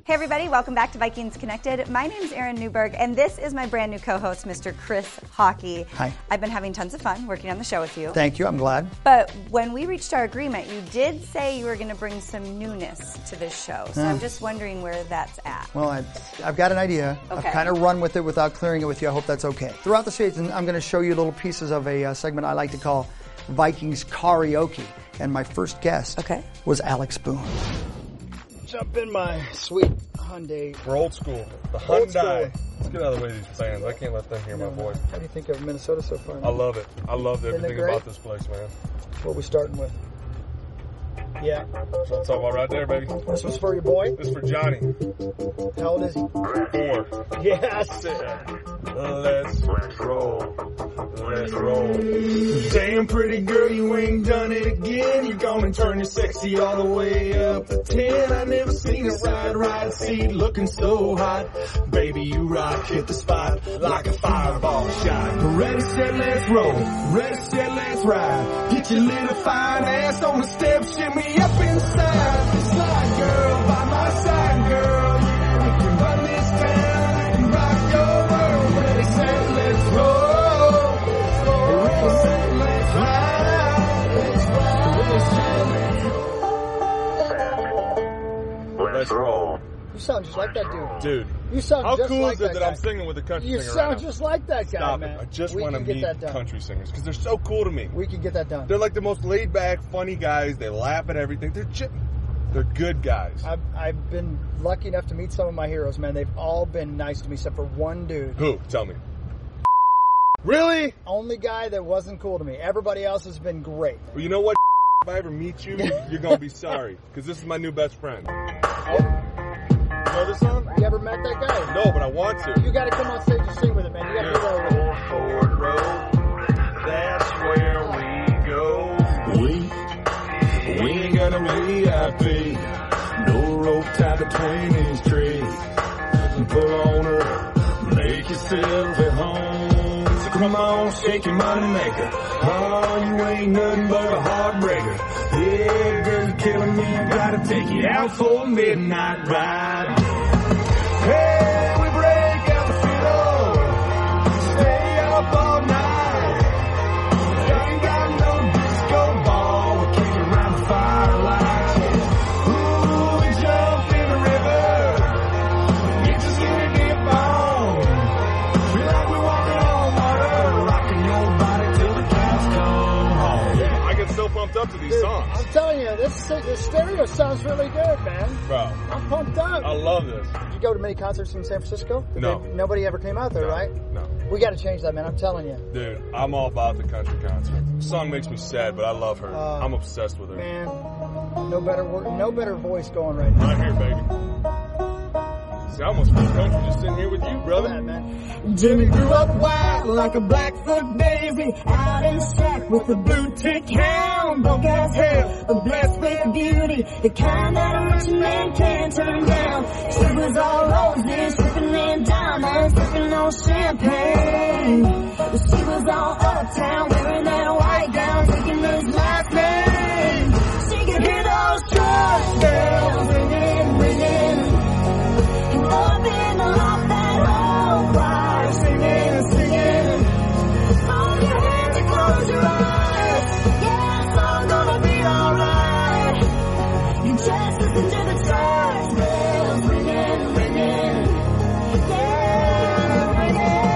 Hey everybody, welcome back to Vikings Connected. My name's Erin Newberg, and this is my brand new co-host, Mr. Chris Hockey. Hi. I've been having tons of fun working on the show with you. Thank you, I'm glad. But when we reached our agreement, you did say you were going to bring some newness to this show. So I'm just wondering where that's at. Well, I've got an idea. Okay. I've kind of run with it without clearing it with you. I hope that's okay. Throughout the season, I'm going to show you little pieces of a segment I like to call Vikings Karaoke. And my first guest was Alex Boone. Jump in my sweet Hyundai. We're old school. The Hyundai. Let's get out of the way of these fans. I can't let them hear my voice. How do you think of Minnesota so far? I love it. I love everything about this place, man. What are we starting with? Yeah. That's what I'm talking about right there, baby. This was for your boy? This is for Johnny. How old is he? 4. Yes. Let's roll. Let's roll. Damn pretty girl, you ain't done it again. You're gonna turn your sexy all the way up to 10. I never seen a ride seat looking so hot. Baby, you rock, hit the spot like a fireball shot. Ready, set, let's roll. Ready, set, let's ride. Get your little fine ass on the steps, shimmy up inside. Slide girl by my side, girl. Yeah, we can run this town and rock your world. Ready, set, let's roll. Ready, set, let's ride. Let's roll. You sound just like that dude. Dude. You sound How just cool like is it that guy. I'm singing with a country You singer sound right now? just like that guy, Stop man. it. I just We want to can get meet that done. country singers because they're so cool to me. We can get that done. They're like the most laid back, funny guys. They laugh at everything. They're good guys. I've been lucky enough to meet some of my heroes, man. They've all been nice to me except for one dude. Who? Tell me. Really? Only guy that wasn't cool to me. Everybody else has been great. Well, you know what? If I ever meet you, you're going to be sorry. Because this is my new best friend. Oh. You know this song? You ever met that guy? No, but I want to. You got to come on stage and sing with it, man. You got to do that with it. Ford Road, that's where we go. We ain't got no VIP, no rope tied between these trees. Pull on her, make yourself at home. So come on, shake your money maker. Oh, you ain't nothing but a heartbreaker. Yeah, girl, you're killing me. I gotta take you out for a midnight ride. Hey, we break out the fiddle, stay up all night. Ain't got no disco ball, we're kicking around the firelight. Ooh, we jump in the river, get your skinny dip on. Feel like we're walking on water, rocking your body till the cows come home. I get so pumped up to these songs. I'm telling you, this stereo sounds really good, man. Bro, I'm pumped up. I love this. Did you go to many concerts in San Francisco? No. Nobody ever came out there, No, right? No. We got to change that, man. I'm telling you. Dude, I'm all about the country concert. The song makes me sad, but I love her. I'm obsessed with her. Man, no better voice going right now. Right here, baby. See, I almost feel country just sitting here with you, brother. Yeah, man. Jimmy grew up white like a Blackfoot daisy, out in sack with a blue tick hound, broke as hell, but blessed with beauty, the kind that a rich man can't turn down. She was all roses, sipping in diamonds, sipping on champagne. She was all uptown, wearing that white gown, taking his last name. She could hear those church bells ringing, ringing. Up in the loft, that whole choir singing, singing. Hold your hands and close your eyes. Yeah, it's all gonna be alright. You just listen to the church bells ringing, ringing. Yeah,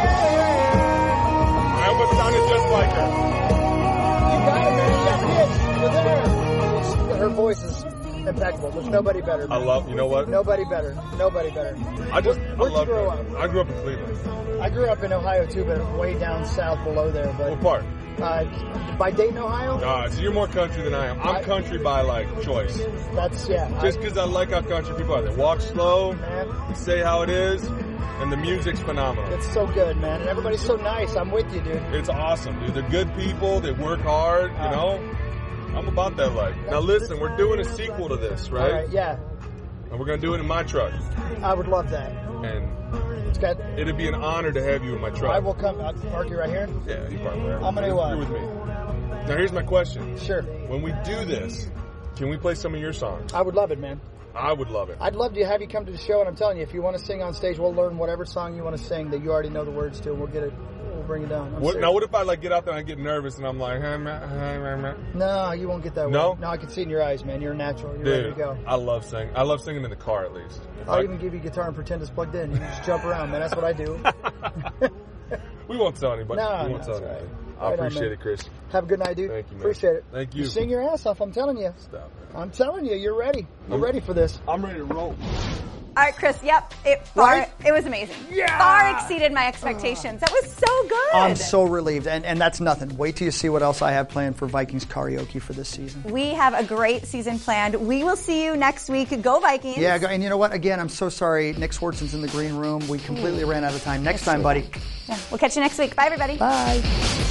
ringing. I almost sounded just like her. You got it, man. You got hits. You're there. Her voice is impeccable. There's nobody better. I love, you know what? Nobody better. Nobody better. I Where'd you love grow country. I grew up in Cleveland. I grew up in Ohio too, but way down south below there. What But part? by Dayton, Ohio. So you're more country than I am. I'm country by, like, choice. That's Just because I like how country people are. They walk slow, man. say how it is, and the music's phenomenal. It's so good, man, and everybody's so nice. I'm with you, dude. It's awesome, dude. They're good people. They work hard, you know? I'm about that life. Now listen, we're doing a sequel to this, right? All right, yeah. And we're going to do it in my truck. I would love that. And It's got. it'd be an honor to have you in my truck. I will come. I'll park you right here. Yeah, you park there. I'm gonna. You're with me. Now here's my question. Sure. When we do this, can we play some of your songs? I would love it, man. I would love it. I'd love to have you come to the show, and I'm telling you, if you want to sing on stage, we'll learn whatever song you want to sing that you already know the words to, and we'll bring it down. Now, what if I get out there and I get nervous and I'm like, No, you won't get that way. No, I can see it in your eyes, man. You're natural. You're ready to go. I love singing. I love singing in the car, at least. I'll even give you a guitar and pretend it's plugged in. You just jump around, man. That's what I do. We won't tell anybody. No, we won't tell anybody. Right. I appreciate it, Chris. Have a good night, dude. Thank you, man. Appreciate it. Thank you. You sing your ass off, I'm telling you. Stop, man. I'm telling you, you're ready. You're ready for this. I'm ready to roll. All right, Chris. Yep, it was amazing. Yeah! Far exceeded my expectations. That was so good. I'm so relieved, and that's nothing. Wait till you see what else I have planned for Vikings karaoke for this season. We have a great season planned. We will see you next week. Go Vikings! Yeah, and you know what? Again, I'm so sorry. Nick Swartzen's in the green room. We completely ran out of time. Next time, buddy. Yeah, we'll catch you next week. Bye, everybody. Bye.